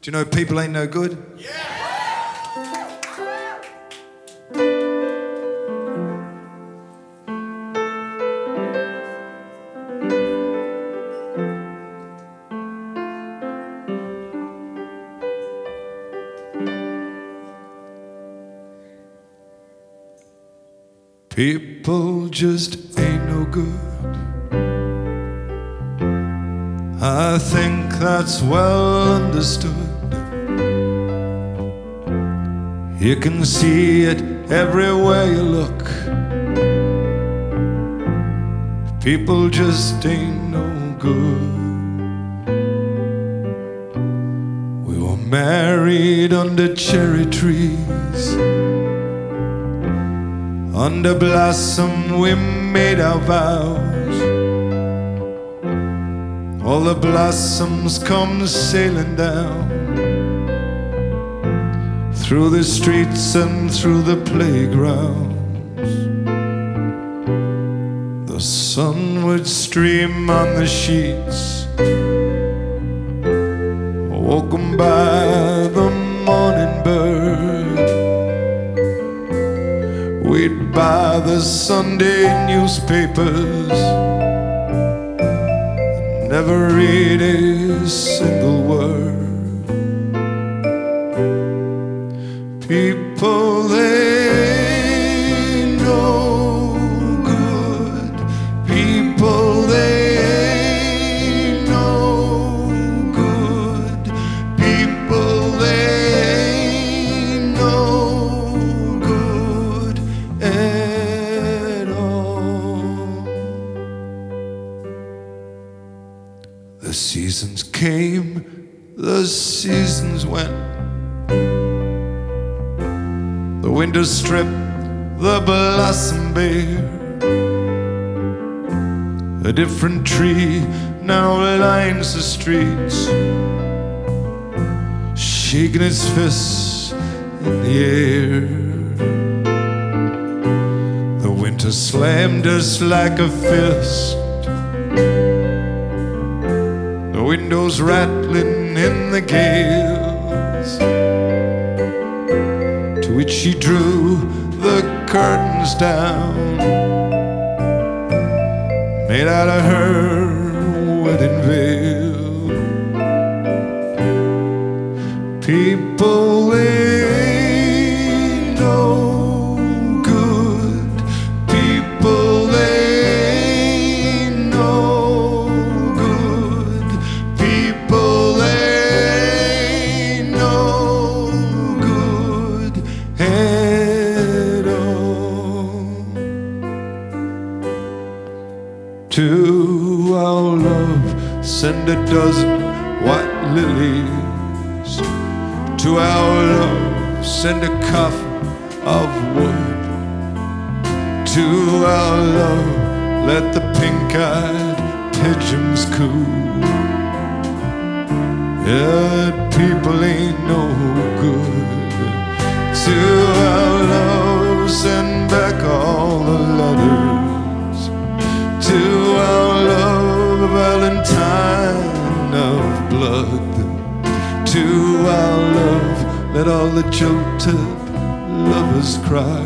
you know people ain't no good? People just ain't no good. I think that's well understood. You can see it everywhere you look. People just ain't no good. We were married under cherry trees. Under blossom we made our vows. All the blossoms come sailing down through the streets and through the playgrounds. The sun would stream on the sheets, woken by the morning bird. We'd buy the Sunday newspapers, never read a single word. People, they ain't no good. People, they ain't no good. People, they ain't no good at all. The seasons came, the seasons went. The winter stripped the blossom bare. A different tree now lines the streets, shaking its fists in the air. The winter slammed us like a fist, the windows rattling in the gales, to which she drew the curtains down, made out of her wedding veil. People, they ain't no good. People, they ain't no good. People, they ain't no good at all. To our love, send a dozen white lilies. To our love, send a coffin of wood. To our love, let the pink-eyed pigeons coo. Yeah, people ain't no good. To our love, send back all the letters. To our love, a valentine of blood. To our love, let all the jilted lovers cry.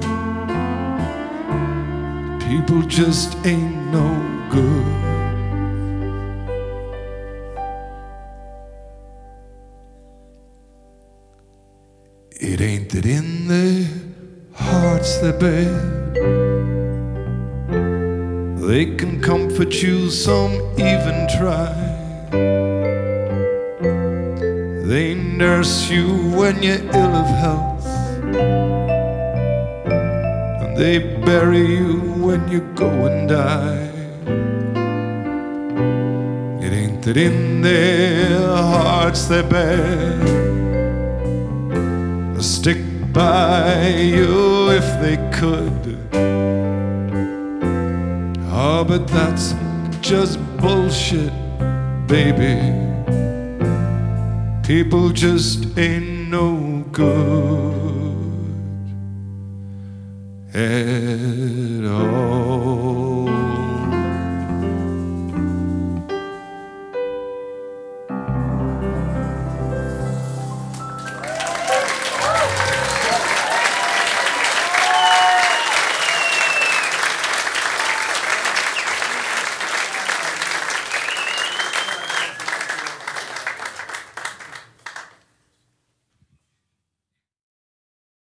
People just ain't no good. It ain't that in their hearts they're bad. They can comfort you, some even try. They nurse you when you're ill of health, and they bury you when you go and die. It ain't that in their hearts they're bad. They'll stick by you if they could. Oh, but that's just bullshit, baby. People just ain't no good at all.